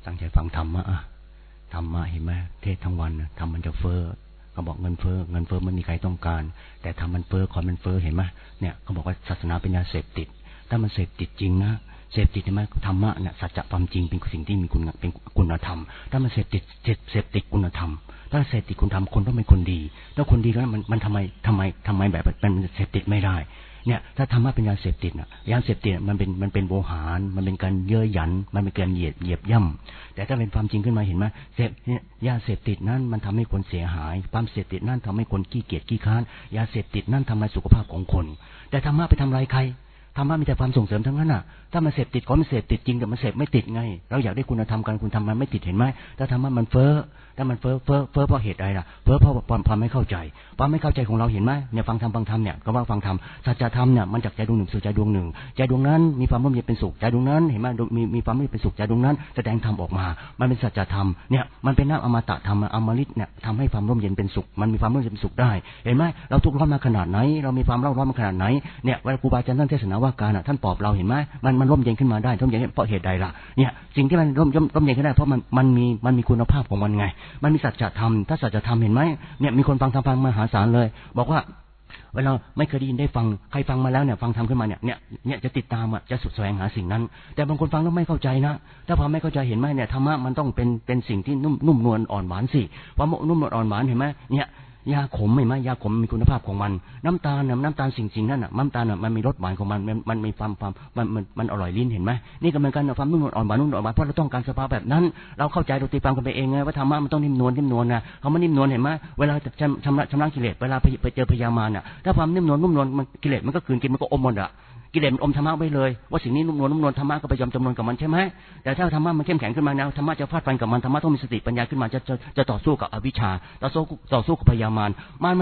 ตั้งใจฟังธรรมะธรรมะเห็นไหมเทศทั้งวันทำมันจะเฟ้อเขาบอกเงินเฟ้อไม่มีใครต้องการแต่ทำมันเฟ้อขอมันเฟ้อเห็นไหมเนี่ยเขาบอกว่าศาสนาเป็นยาเสพติดถ้ามันเสพติดจริงนะเสพติดใช่ไหมธรรมะเนี่ยสัจความจริงเป็นสิ่งที่มีเป็นคุณธรรมถ้ามันเสพติดคุณธรรมถ้าเสพติดคุณธรรมคนต้องเป็นคนดีแล้วคนดีแล้วมันทำไมแบบมันเสพติดไม่ได้เนี่ยถ้าธรรมะเป็นยาเสพติดนะยาเสพติดมันเป็นโวหารมันเป็นการเย่อหยันมันเป็นการเหยียบย่ำแต่ถ้าเป็นความจริงขึ้นมาเห็นไหมยาเสพติดนั้นมันทำให้คนเสียหายความเสพติดนั่นทำให้คนขี้เกียจขี้ค้านยาเสพติดนั่นทำลายสุขภาพของคนแต่ธรรมะไปทำลายใครธรรมะมีแต่ความส่งเสริมทั้งนั้นน่ะถ้ามันเสพติดก็มันเสพติดจริงแต่มันเสพไม่ติดไงเราอยากได้คุณธรรมกันคุณทำมันไม่ติดเห็นไหมถ้าธรรมะมันเฟ้อถ้ามันเฟ้อเพราะเหตุใดล่ะเฟ้อเพราะความไม่เข้าใจของเราเห็นไหมเนี่ยฟังธรรมเนี่ยก็ว่าฟังธรรมสัจธรรมเนี่ยมันจากใจดวงหนึ่งสู่ใจดวงหนึ่งใจดวงนั้นมีความร่มเย็นเป็นสุขใจดวงนั้นเห็นไหมมีความร่มเย็นเป็นสุขใจดวงนั้นแสดงธรรมออกมามันเป็นสัจธรรมเนี่ยมันเป็นน้ำอมตะธรรมอมฤตเนี่ยทำให้ความร่มเย็นเป็นสุขมันมีความร่มเย็นเป็นสุขได้เห็นไหมเราทุกข์ร้อนมาขนาดไหนเรามีความร้อนมาขนาดไหนเนี่ยเวลาครูบาอาจารย์ท่านเทศนาว่าการท่านปลอบเราเห็นไหมมันร่มเย็นขึ้นมาได้ร่มเย็นเพราะเหตุใดล่ะเนี่ยสิ่งที่มันร่มเย็นขึ้นได้เพราะมันมีคุณภาพของมันไงมันมีสัจธรรมถ้าสัจธรรมเห็นไหมเนี่ยมีคนฟังธรรมมหาศาลเลยบอกว่าเวลาไม่เคยได้ยินได้ฟังใครฟังมาแล้วเนี่ยฟังธรรมขึ้นมาเนี่ยจะติดตามจะสุดแสวงหาสิ่งนั้นแต่บางคนฟังแล้วไม่เข้าใจนะถ้าพอไม่เข้าใจเห็นไหมเนี่ยธรรมะมันต้องเป็นสิ่งที่นุ่มนวลอ่อนหวานสิความนุ่มนวลอ่อนหวานเห็นไหมเนี่ยยาขมเห็นไหมยาขมมีคุณภาพของมันน้ำตาลสิ่งนั้นน่ะน้ำตาลมันมีรสหวานของมันมีความมันอร่อยลิ้นเห็นไหมนี่ก็เหมือนกันความนุ่มนวลอ่อนหวานเพราะเราต้องการสภาพแบบนั้นเราเข้าใจเราตีความกันไปเองไงว่าธรรมะมันต้องนิ่มนวลนะเขาไม่นิ่มนวลเห็นไหมเวลาชำระกิเลสเวลาไปเจอพยามารน่ะถ้าความนิ่มนวลมันกิเลสมันก็คืนกินมันก็อมหมดอ่ะกิเลสมันอมธรรมะไว้เลยว่าสิ่งนี้นุ่มนวลธรรมะก็ไปยอมจำนนกับมันใช่ไหมแต่ถ้าธรรมะมันเข้มแข็งขึ้นมาแล้วธรรมะจะฟาดฟันกับมันธรรมะต้องมีสติปัญญาขึ้นมาจะต่อสู้กับอวิชชาต่อสู้กับพยามาร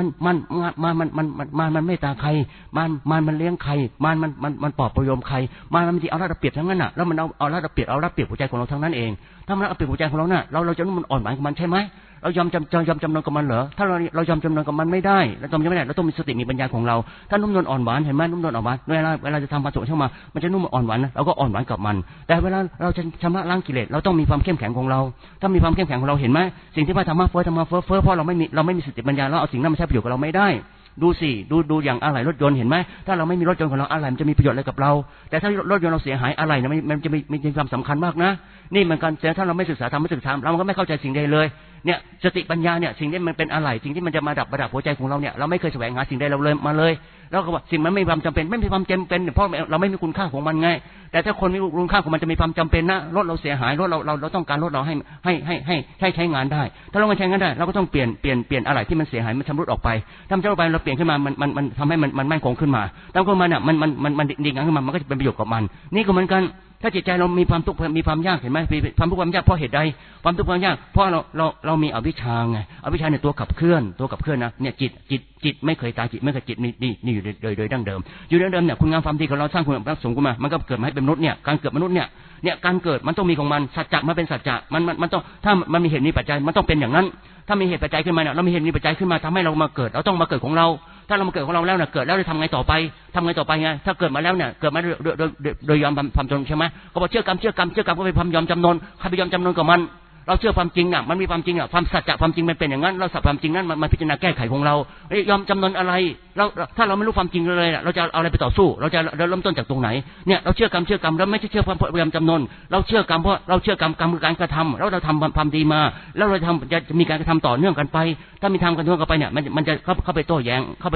มันไม่ตาใครมันเลี้ยงใครมันปลอบประโลมใครมันที่เอาละเปรียบทั้งนั้นน่ะแล้วมันเอาละเปรียบหัวใจของเราทั้งนั้นเองถ้ามันเอาเปรียบหัวใจของเราน่ะเราจะนุ่มอ่อนหวานกับมันใช่ไหมเรายอมจำนนกับมันเหรอถ้าเรายอมจำนนกับมันไม่ได้เราจำไม่ได้เราต้องมีสติมีปัญญาของเราถ้านุ่มนวลอ่อนหวานเห็นไหมนุ่มนวลอ่อนหวานเวลาจะทำผสมเข้ามามันจะนุ่มอ่อนหวานนะเราก็อ่อนหวานกับมันแต่เวลาเราจะชำระล้างกิเลสเราต้องมีความเข้มแข็งของเราถ้ามีความเข้มแข็งของเราเห็นไหมสิ่งที่ว่าธรรมะเฟ้อเพราะเราไม่มีสติปัญญาเราเอาสิ่งนั้นมาใช้ประโยชน์กับเราไม่ได้ดูสิดูอย่างอะไหล่รถยนต์เห็นไหมถ้าเราไม่มีรถยนต์ของเราอะไหล่มันจะมีประโยชน์อะไรกับเราแต่ถ้ารถยนต์เราเสียหายอะไหล่นะมันจะมีความสำคัญมากนะนี่มันการแต่ถ้าเราไม่ศึกษาธรรมไม่ศึกษาเราก็ไม่เข้าใจสิ่งใดเลยเนี่ยสติปัญญาเนี่ยสิ่งที่มันเป็นอะไหล่สิ่งที่มันจะมาประดับหัวใจของเราเนี่ยเราไม่เคยแสวงหาสิ่งใดเราเลยมาเลยแล้วก็ว่าสิ่งมันไม่มีความจำเป็นเพราะเราไม่มีคุณค่าของมันไงแต่ถ้าคนมีคุณค่าของมันจะมีความจำเป็นนะรถเราเสียหายรถเราต้องการรถเราให้ใช้งานได้ถ้าเราไม่ใช้งานได้เราก็ต้องเปลี่ยนอะไหล่ที่มันเสียหายมันชำรุดออกไปถ้ามันชำรุดไปเราเปลี่ยนขึ้นมามันทำให้มันมั่นคงขึ้นมาตั้งขึ้นมาเนี่ยมันดีงามขึ้นมามันก็จะเป็นประโยชน์กับมันนี่ก็เหมือนกันถ้าจิตใจเรามีความทุกข์มีความยากเห็นไหมความทุกข์ความยากเพราะเหตุใดความทุกข์ความยากเพราะเรามีอวิชชาไงอวิชชาเนี่ยตัวขับเคลื่อนนะเนี่ยจิตไม่เคยตายจิตไม่เคยจิตนี่อยู่โดยดั้งเดิมอยู่ดั้งเดิมเนี่ยคุณงามความดีของเราสร้างคุณงามสูงขึ้นมามันก็เกิดมาให้เป็นมนุษย์เนี่ยการเกิดมนุษย์เนี่ยการเกิดมันต้องมีของมันสัจจะมันเป็นสัจจะมันต้องถ้ามันมีเหตุมีปัจจัยมันต้องเป็นอย่างนั้นถ้ามีเหตุปัจจัยขึ้นมาเนี่ยเรามีเหตุมีปัจจัยขึ้นมาทำให้เรามาเกิดเราต้องมาเกิดของเราถ้าเรามาเกิดของเราแล้วเนี่ยเกิดแล้วจะทำไงต่อไปไงถ้าเกิดมาแล้วเนี่ยเกิดมาโดยยอมความจำนนใช่ไหมเขาบอกเชื่อกรรมก็ไปความยอมจำนนใครไปยอมจำนนกับมันเราเชื่อความจริงน่ะมันมีความจริงอ่ะความสัจจะความจริงมันเป็นอย่างนั้นเราสัจความจริงนั้นมันพิจารณาแก้ไขของเรายอมจำนนอะไรเราถ้าเราไม่รู้ความจริงเลยเราจะเอาอะไรไปต่อสู้เราจะเริ่มต้นจากตรงไหนเนี่ยเราเชื่อกรรมเราไม่ใช่เชื่อความพยายามจำนนเราเชื่อกรรมเพราะเราเชื่อกรรมคือการกระทำแล้วเราทำความดีมาแล้วเราจะมีการกระทำต่อเนื่องกันไปถ้ามีทำกันต่อเนื่องกันไปเนี่ยมันจะเข้าไปโต้แย้งเข้า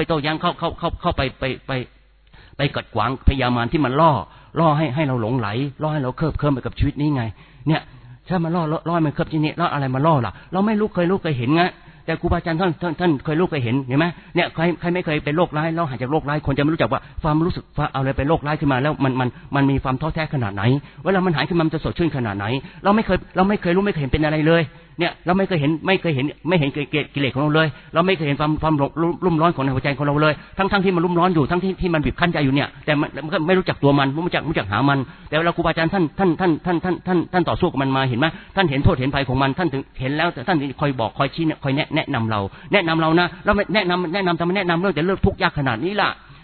ไปกัดขวางพยามารที่มันล่อให้เราหลงไหลล่อให้เราเคลิบไปกับชีวิตนี้ไงเนี่ยถ้ามันล่อมันเคลิบที่นี่แล้วอะไรมาล่อล่ะเราไม่รู้เคยเห็นไงแต่ครูบาอาจารย์ท่านเคยเห็นเห็นไหมเนี่ยใครไม่เคยเป็นโรคร้ายเราหายจากโรคร้ายคนจะไม่รู้จักว่าความรู้สึกว่าเอาอะไรเป็นโรคร้ายขึ้นมาแล้วมันมีความท้อแท้ขนาดไหนเวลามันหายขึ้นมามันจะสดชื่นขนาดไหนเราไม่เคยรู้ไม่เคยเห็นเป็นอะไรเลยเนี่ยเราไม่เคยเห็นกิเลสของเราเลยเราไม่เคยเห็นความรุ่มร้อนของหัวใจของเราเลยทั้งที่มันรุ่มร้อนอยู่ทั้งที่มันบีบคั้นใจอยู่เนี่ยแต่มันก็ไม่รู้จักตัวมันไม่รู้จักหามันแต่เวลาครูบาอาจารย์ท่านต่อสู้กับมันมาเห็นไหมท่านเห็นโทษเห็นภัยของมันท่านถึงเห็นแล้วท่านคอยบอกคอยชี้คอยแนะนำเรานะแล้วแนะนำทำไมแนะนำเรื่องแต่เรื่องทุกข์ยากขนาดนี้ล่ะ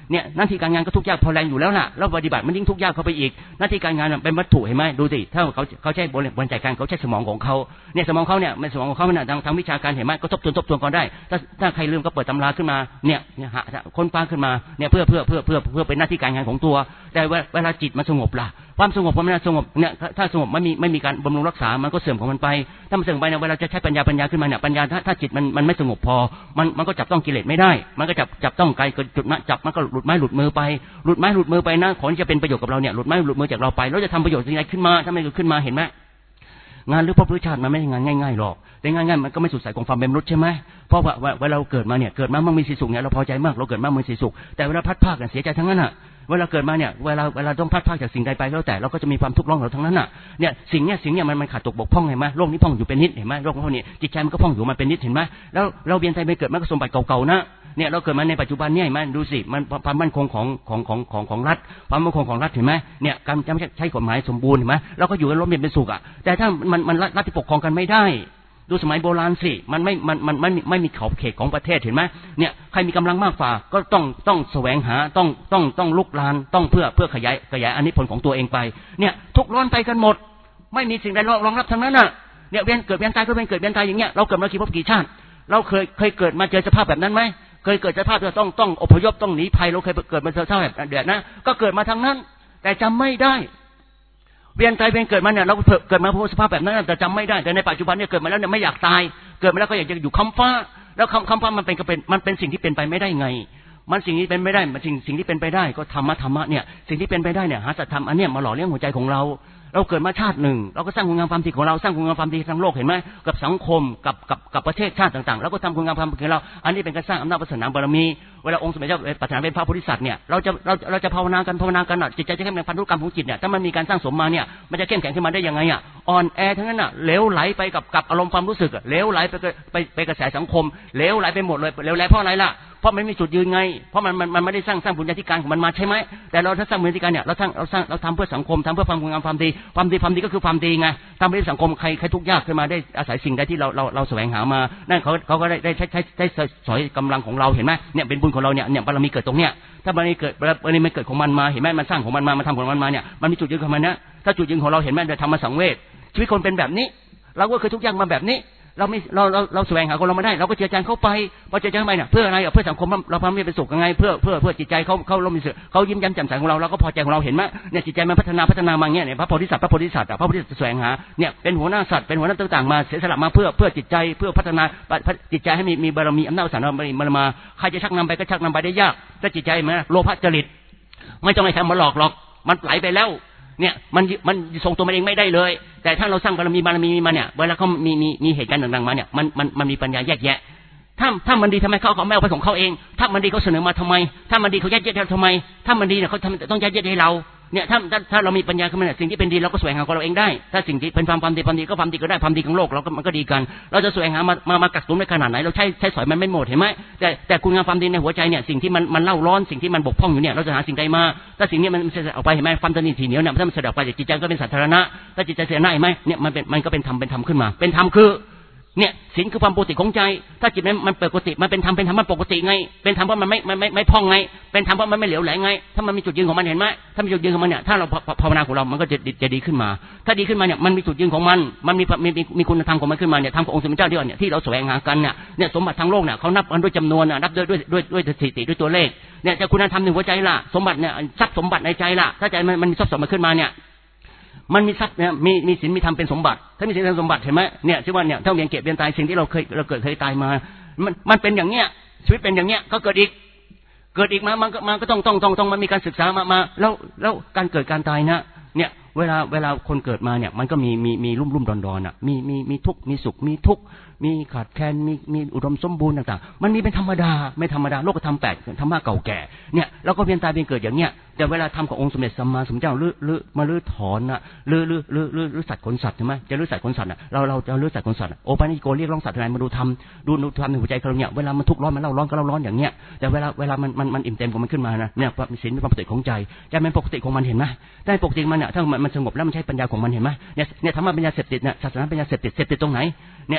เนี่ยหน้าที่การงานก็ทุกข์ยากพอแรงอยู่แล้วน่ะแล้วปฏิบัติมันยิ่งทุกข์ยากเข้าไปอีกหน้าที่การงานเป็นวัตถุเห็นไหมดูสิถ้าเขาใช้บริหารจัดการเขาใช้สมองของเขาเนี่ยสมองเขาเนี่ยมันสมองของเขาเนี่ยทางวิชาการเห็นไหมก็ทบทวนก่อนได้ถ้าใครลืมก็เปิดตำราขึ้นมาเนี่ยหาค้นคว้าขึ้นมาเนี่ยเพื่อเป็นหน้าที่การงานของตัวแต่เวลาจิตมันสงบล่ะความสงบความสงบเนี่ยถ้าสงบไม่มีการบำรุงรักษามันก็เสื่อมของมันไปถ้ามันเสื่อมไปเนี่ยเวลาจะใช้ปัญญาขึ้นมาเนี่ยปัญญาถ้าจิตมันไม่สงบพอมันก็จับต้องกิเลสไม่ได้มันก็จับต้องไกลเกินจุดนะจับมันก็หลุดไม้หลุดมือไปนะขอที่จะเป็นประโยชน์กับเราเนี่ยหลุดไม้หลุดมือจากเราไปแล้วจะทำประโยชน์สิ่งใดขึ้นมาถ้าไม่เกิดขึ้นมาเห็นไหมงานหรือพระพุทธชาติมันไม่ใช่งานง่ายๆหรอกแต่ง่ายๆมันก็ไม่สุดสายของความเป็นมนุษย์ใช่ไหมเพราะว่าเวลาเราเกิดมาเนี่ยเกิดมามันมีสีสุขเนี่ยเราพอใจมากเราเกิดมามันมีสีสุขแต่เวลาพัดภาคกันเสียใจทั้งนั้นอ่ะเวลาเกิดมาเนี่ยเวลาต้องพัดภาคจากสิ่งใดไปแล้วแต่เราก็จะมีความทุกข์ร้อนเราทั้งนั้นอ่ะเนี่ยสิ่งเนี่ยมันขาดตกบกพร่องเห็นไหมโลกนี้พร่องอยู่เป็นนิดเห็นไหมโลกพวกนี้จิตใจมันก็พร่องอยู่มันเป็นนิดเห็นไหมแล้วเราเวียนใจไปเกิดมันก็สมบัติเก่าๆนะเนี่ยเราเกิดมาในปัจจุบันเนี่ยมันดูสิมันความมั่นคงของรัฐความมั่นคงของรัฐเห็นไหมเนี่ยการจะใช้กฎหมายสมบูรณ์เห็นไหมเราก็อยู่กันร่มเย็นเป็นสุขอ่ะแต่ถ้ามันรัฐที่ปกครองกันไม่ได้ดูสมัยโบราณสิมันไม่มีขอบเขตของประเทศเห็นไหมเนี่ยใครมีกำลังมากฝ่าก็ต้องแสวงหาต้องลุกลานต้องเพื่อขยายอานิพนธ์ของตัวเองไปเนี่ยทุกร้อนไปกันหมดไม่มีสิ่งใดรองรับทั้งนั้นน่ะเนี่ยเวียนเกิดเวียนตายก็เป็นเกิดเวียนตายอย่างเงี้ยเราเกิดมากี่ภพกี่ชาติเราเคยเกิดมาเจอสภาพแบบนั้นไหมเคยเกิดสภาพที่ต้องอพยพต้องหนีภัยเราเคยเกิดมาเจอสภาพแบบเดือดนะก็เกิดมาทั้งนั้นแต่จำไม่ได้เวียนตายเวียนเกิดมาเนี่ยเราเกิดมาพบสภาพแบบนั้นแต่จำไม่ได้แต่ในปัจจุบันเนี่ยเกิดมาแล้วเนี่ยไม่อยากตายเกิดมาแล้วก็อยากจะอยู่คำฟ้าแล้วคำฟ้ามันเป็นสิ่งที่เป็นไปไม่ได้ไงมันสิ่งที่เป็นไม่ได้มันสิ่งที่เป็นไปได้ก็ธรรมะเนี่ยสิ่งที่เป็นไปได้เนี่ยหาสัจธรรมอันเนี้ยมาหล่อเลี้ยงหัวใจของเราเกิดมาชาติหนึ่งเราก็สร้างคุณงามความดีของเราสร้างคุณงามความดีทั้งโลกเห็นไหมกับสังคมกับประเทศชาติต่างๆแล้วก็ทำคุณงามความดีของเราอันนี้เป็นการสร้างอำนาจวาสนาบารมีเวลาองค์สมเด็จเจ้าปรารถนาเป็นพระโพธิสัตว์เนี่ยเราจะภาวนากันจิตใจจะเข้มแข็งพันธุกรรมของจิตเนี่ยถ้ามันมีการสร้างสมมาเนี่ยมันจะเข้มแข็งขึ้นมาได้ยังไงอ่ะอ่อนแอทั้งนั้นอ่ะเหลวไหลไปกับอารมณ์ความรู้สึกเหลวไหลไปกระแสสังคมเหลวไหลไปหมดเลยเหลวไหลเพราะอะไรล่ะเพราะมันไม่มีจุดยืนไงเพราะมันไม่ได้สร้างบุญญาธิการของมันมาใช่ไหมแต่เราถ้าสร้างบุญญาธิการเนี่ยเราทำเพื่อสังคมทำเพื่อความงามความดีก็คือความดีไงทำให้สังคมใครทุกข์ยากขึ้นมาได้อาศัยสิ่งใดที่เราแสวงหามานั่นเขาก็ได้ใช้สอยกำลังของเราเห็นไหมเนี่ยเป็นบุญของเราเนี่ยบารมีเกิดตรงเนี้ยถ้าบารมีเกิดของมันมาเห็นไหมมันสร้างของมันมาทำของมันมาเนี่ยมันมีจุดยืนของมันนะถ้าจุดยืนของเราเห็นไหมจะทำมาสังเวชชีวิตคนเป็นแบบนี้เราก็เคยทุกข์ยากมาแบบนี้เราแสวงหาคนเราไม่ได้เราก็เจือจางเข้าไปพอเจือจางไปเนี่ยเพื่ออะไรเพื่อสังคมเราพร้อมจะเป็นสุขยังไงเพื่อจิตใจเขาร่มเสือเขายิ้มแย้มแจ่มใสของเราก็พอใจของเราเห็นไหมเนี่ยจิตใจมันพัฒนามาเงี้ยเนี่ยพระโพธิสัตว์พระโพธิสัตว์แสวงหาเนี่ยเป็นหัวหน้าสัตว์เป็นหัวหน้าต่างๆมาเสียสละมาเพื่อจิตใจเพื่อพัฒนาจิตใจให้มีบารมีอำนาจสารมันมาใครจะชักนำไปก็ชักนำไปได้ยากถ้าจิตใจมันโลภะจริตไม่ต้องให้ทำมาหลอกมันไหลไปแล้วเนี่ยมันส่งตัวมันเองไม่ได้เลยแต่ถ้าเราสร้างบารมีมาเนี่ยเวลาเขามีเหตุการณ์ต่างๆมาเนี่ยมันมีปัญญาแยกแยะถ้ามันดีทำไมเขาไม่เอาไปของเขาเองถ้ามันดีเขาเสนอมาทำไมถ้ามันดีเขายัดเยียดให้เราทำไมถ้ามันดีเนี่ยเขาต้องยัดเยียดให้เราเนี่ยถ้าเรามีปัญญาขึ้นมาเนี่ยสิ่งที่เป็นดีเราก็แสวงหาของเราเองได้ถ้าสิ่งที่เป็นความดีก็ความดีก็ได้ความดีของโลกมันก็ดีกันเราจะแสวงหามากักตุนได้ขนาดไหนเราใช้สอยมันไม่หมดเห็นไหมแต่คุณงามความดีในหัวใจเนี่ยสิ่งที่มันเล่าร้อนสิ่งที่มันบกพร่องอยู่เนี่ยเราจะหาสิ่งใดมาถ้าสิ่งนี้มันเสด็จออกไปเห็นไหมความตนีทีเหนียวเนี่ยถ้ามันเสด็จออกไปจิตใจก็เป็นสาธารณะถ้าจิตใจเสียหน้าเห็นไหมเนี่ยมันก็เป็นธรรมขึ้นมาเป็นธรรมคือเนี่ยศีลคือความปกติของใจถ้าจิตมันปกติมันเป็นธรรมมันปกติไงเป็นธรรมเพราะมันไม่พองไงเป็นธรรมเพราะมันไม่เหลวไหลไงถ้ามันมีจุดยืนของมันเห็นไหมถ้ามีจุดยืนของมันเนี่ยถ้าเราภาวนาของเรามันก็จะดีขึ้นมาถ้าดีขึ้นมาเนี่ยมันมีจุดยืนของมันมีคุณธรรมของมันขึ้นมาเนี่ยธรรมขององค์สมเด็จเจ้าเนี่ยที่เราแสวงหากันเนี่ยสมบัติทางโลกเนี่ยเขานับกันด้วยจำนวนนับด้วยสถิติด้วยตัวเลขเนี่ยจะคุณธรรมในหัวใจล่ะสมบัติเนี่ยทรัพย์สมบัติในใจล่ะถ้าใจมันมีทรัพย์สมบัติขึ้นมาเนี่ยมันมีทรัพย์เนี่ยมีศีลมีธรรมเป็นสมบัติถ้ามีศีลเป็นสมบัติเห็นไหมเนี่ยชื่อว่าเนี่ยถ้าเวียนเกิดเวียนตายสิ่งที่เราเคยตายมามันเป็นอย่างเงี้ยชีวิตเป็นอย่างเงี้ยก็เกิดอีกมันก็ต้องมันมีการศึกษามาแล้วการเกิดการตายนะเนี่ยเวลาคนเกิดมาเนี่ยมันก็มีรุ่มดอนอ่ะมีทุกข์มีสุขมีทุกข์มีขาดแคลนมีอุดมสมบูรณ์ต่างๆมันมีเป็นธรรมดาไม่ธรรมดาโลกธรรม8ธรรมะเก่าแก่เนี่ยเราก็เวียนตายเวียนเกิดอย่างเงี้ยแต่เวลาทำขององค์สมเด็จสัมมาสัมพุทธเจ้ามาลื้อถอนน่ะลื้อสัตว์ขนสัตว์ใช่ไหมจะลื้อสัตว์ขนสัตว์น่ะเราจะลื้อสัตว์ขนสัตว์โอปานิโกเรียกร้องสัตว์อะไรมาดูธรรมในหัวใจเราเนี่ยเวลามันทุกข์ร้อนมันเล่าร้อนก็เล่าร้อนอย่างเงี้ยแต่เวลามันอิ่มเต็มของมันขึ้นมานะเนี่ยมีศีลมีความปกติของใจใจมันปกติของมันเห็นไหมได้ปกติมันเนี่ยถ้ามันสงบแล้วมันใช้ปัญญาของมันเห็นไหมเนี่ยธรรมะเป็นยาเสพติดเนี่ยศาสนาเป็นยาเสพติดตรงไหนเนี่ยศาสนาเป็น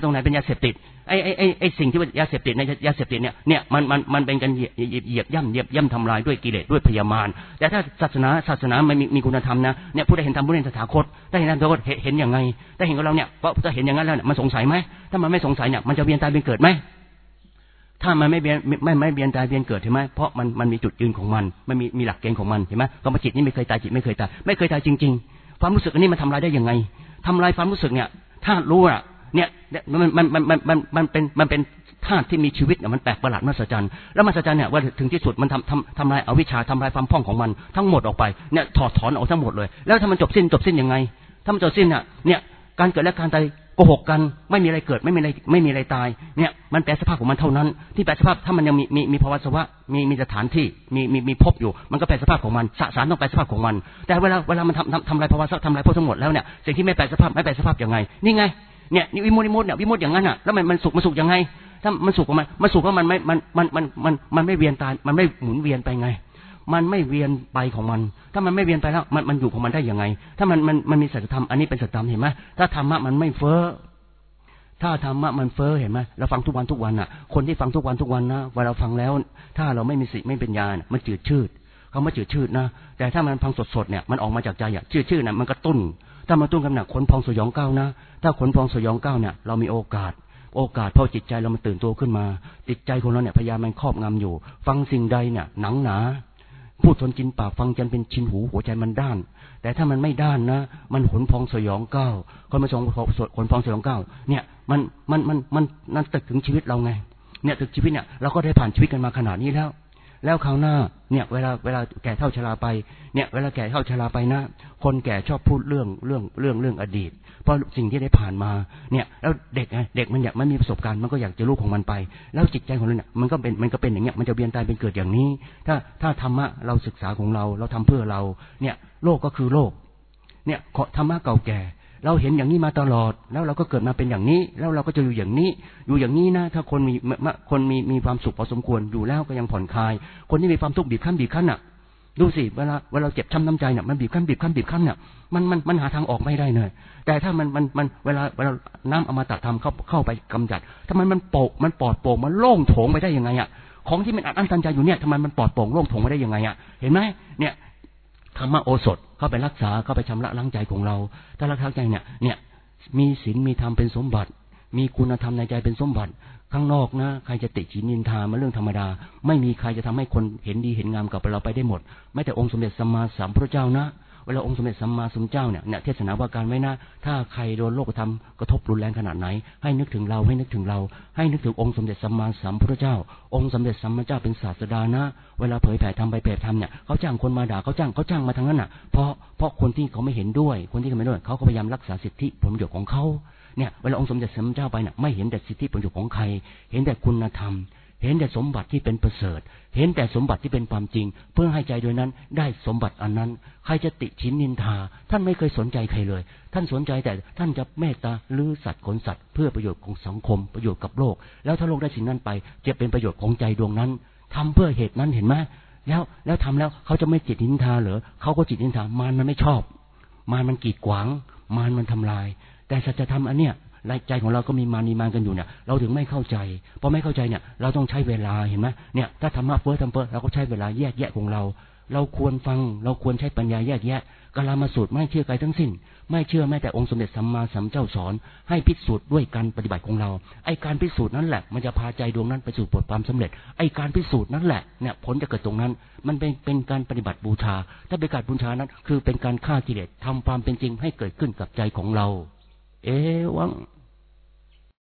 รงไหนเป็นยาเสพติดไอ้สิ่งที่ว่ายาเสพติดในยาเสพติดเนี่ยมันเป็นการเหยียบย่ำทำลายด้วยกิเลสด้วยพยามารแต่ถ้าศาสนามันมีคุณธรรมนะเนี่ยผู้ใดเห็นธรรมผู้ใดเห็นตถาคตได้เห็นธรรมก็เห็นยังไงได้เห็นกับเราเนี่ยเพราะถ้าเห็นอย่างนั้นแล้วมันสงสัยไหมถ้ามันไม่สงสัยเนี่ยมันจะเวียนตายเวียนเกิดไหมถ้ามันไม่เวียนตายเวียนเกิดใช่ไหมเพราะมันมีจุดยืนของมันมีหลักเกณฑ์ของมันเห็นไหมกรรมจิตนี่ไม่เคยตายจิตไม่เคยตายจริงๆความรู้สึกอันนี้มันทำลายได้ยังไงทำลายความรู้สึกเนี่ยถ้ารู้อ่ะเนี่ยมันเป็นธาตุที่มีชีวิตเนี่ยมันแปลกประหลาดมหัศจรรย์แล้วมหัศจรรย์เนี่ยว่าถึงที่สุดมันทำลายอวิชชาทำลายความพ่องของมันทั้งหมดออกไปเนี่ยถอดถอนออกทั้งหมดเลยแล้วถ้ามันจบสิ้นยังไงถ้ามันจบสิ้นเนี่ยการเกิดและการตายโกหกกันไม่มีอะไรเกิดไม่มีอะไรตายเนี่ยมันแปลสภาพของมันเท่านั้นที่แปลสภาพถ้ามันยังมีภาวะสภาวะมีสถานที่มีภพอยู่มันก็แปลสภาพของมันสสารต้องแปลสภาพของมันแต่เวลามันทำลายภาวะทำลายภพทั้งหมดแล้วเนี่ยสิ่งที่ไม่แปลสภาพยังไงนี่ไงเนี่ยวิมุตติเนี่ยวิมุตติอย่างนั้นแล้วมันสุขยังไงถ้ามันสุขของมันสุขว่ามันไม่เวียนตายมันไม่หมุนเวียนไปไงมันไม่เวียนไปของมันถ้ามันไม่เวียนไปแล้วมันอยู่ของมันได้ยังไงถ้ามันมีสัจธรรมอันนี้เป็นสัจธรรมเห็นไหมถ้าธรรมะมันไม่เฟ้อถ้าธรรมะมันเฟ้อเห็นไหมเราฟังทุกวันน่ะคนที่ฟังทุกวันนะเวลาฟังแล้วถ้าเราไม่มีสติไม่เป็นญาณมันจืดชืดเขาไม่จืดชืดนะแต่ถ้ามันฟังสดเนี่ยมันออกมาจากใจจืดน่ะมันกระตุ้นถ้ามาตุ้นกันน่ะขนพองสยองก้าวนะถ้าขนพองสยองก้าวเนี่ยเรามีโอกาสเพราะจิตใจเรามันตื่นตัวขึ้นมาจิตใจของเราเนี่ยพยายามมันครอบงำอยู่ฟังสิ่งใดเนี่ยหนังหนาพูดทนกินปากฟังจนเป็นชินหูหัวใจมันด้านแต่ถ้ามันไม่ด้านนะมันขนพองสยองก้าวคนมาส่งขนพองสยองก้าวเนี่ยมันตึกถึงชีวิตเราไงเนี่ยตึกชีวิตเนี่ยเราก็ได้ผ่านชีวิตกันมาขนาดนี้แล้วคราวหน้าเนี่ยเวลาแก่เฒ่าชราไปเนี่ยเวลาแก่เฒ่าชราไปนะคนแก่ชอบพูดเรื่องอดีตเพราะสิ่งที่ได้ผ่านมาเนี่ยแล้วเด็กมันมีประสบการณ์มันก็อยากจะรู้ของมันไปแล้วจิตใจของเราเนี่ยมันก็เป็นอย่างเงี้ยมันจะเวียนตายเป็นเกิดอย่างนี้ถ้าธรรมะเราศึกษาของเราทำเพื่อเราเนี่ยโลกก็คือโลกเนี่ยธรรมะเก่าแก่เราเห็นอย่างนี้มาตลอดแล้วเราก็เกิดมาเป็นอย่างนี้แล้วเราก็จะอยู่อย่างนี้นะถ้าคนมีความสุขพอสมควรอยู่แล้วก็ยังผ่อนคลายคนที่มีความทุกข์บีบคั้นน่ะดูสิเวลาเราเจ็บช้ำน้ำใจเนี่ยมันบีบคั้นเนี่ยมันหาทางออกไม่ได้เลยแต่ถ้ามันเวลาน้ำอมตะธรรมเข้าไปกำจัดถ้ามันปลอดโปร่งมันโล่งโถงไปได้ยังไงของที่มันอัดอั้นตันใจอยู่เนี่ยทำไมมันปลอดโปร่งโล่งโถงไปได้ยังไงเห็นไหมเนี่ยธรรมโอสถเข้าไปรักษาเข้าไปชำระล้างใจของเราถ้ารักษาใจเนี่ยมีศีลมีธรรมเป็นสมบัติมีคุณธรรมในใจเป็นสมบัติข้างนอกนะใครจะติฉินนินทามาเรื่องธรรมดาไม่มีใครจะทำให้คนเห็นดีเห็นงามกับเราไปได้หมดแม้แต่องค์สมเด็จสัมมาสัมพุทธเจ้านะเวลาองค์สมเด็จสัมมาสัมพุทธเจ้าเนี่ยเทศนาว่าการไว้นะถ้าใครโดนโลกธรรมกระทบรุนแรงขนาดไหนให้นึกถึงเราให้นึกถึงองค์สมเด็จสัมมาสัมพุทธเจ้าองค์สมเด็จสัมมาเจ้าเป็นศาสดานะเวลาเผยแผ่ธรรมไปเผยธรรมเนี่ยเขาจ้างคนมาด่าเขาจ้างมาทั้งนั้นเพราะคนที่เขาไม่เห็นด้วยคนที่เขาไม่ด้วยเขาก็พยายามรักษาสิทธิผลประโยชน์ของเขาเนี่ยเวลาองค์สมเด็จสัมมาเจ้าไปเนี่ยไม่เห็นแต่สิทธิประโยชน์ของใครเห็นแต่คุณธรรมเห็นแต่สมบัติที่เป็นประเสริฐเห็นแต่สมบัติที่เป็นความจริงเพื่อให้ใจโดยนั้นได้สมบัติอันนั้นใครจะติฉินนินทาท่านไม่เคยสนใจใครเลยท่านสนใจแต่ท่านจะเมตตาลื้อสัตว์ขนสัตว์เพื่อประโยชน์ของสังคมประโยชน์กับโลกแล้วถ้าโลกได้สิ่งนั้นไปจะเป็นประโยชน์ของใจดวงนั้นทำเพื่อเหตุนั้นเห็นไหมแล้วทำแล้วเขาจะไม่จิตนินทาเหรอเขาก็จิตนินทามารมันไม่ชอบมารมันกีดขวางมารมันทำลายแต่สัจธรรมอันเนี้ยใจของเราก็มีมารกันอยู่เนี่ยเราถึงไม่เข้าใจพอไม่เข้าใจเนี่ยเราต้องใช้เวลาเห็นไหมเนี่ยถ้าธรรมะเฟ้อเราก็ใช้เวลาแยกแยะของเราควรฟังเราควรใช้ปัญญาแยกแยะกาลามาสูตรไม่เชื่อใครทั้งสิ้นไม่เชื่อแม้แต่องค์สมเด็จสัมมาสัมพุทธเจ้าสอนให้พิสูจน์ด้วยการปฏิบัติของเราไอ้การพิสูจน์นั่นแหละมันจะพาใจดวงนั้นไปสู่ผลความสำเร็จไอ้การพิสูจน์นั่นแหละเนี่ยผลจะเกิดตรงนั้นมันเป็นการปฏิบัติบูชาถ้าเป็นการบูชานั้นคือเป็นการฆ่ากิเลสทำความเป็นจริงให้เกิดขึ้นกับใจของเราวัง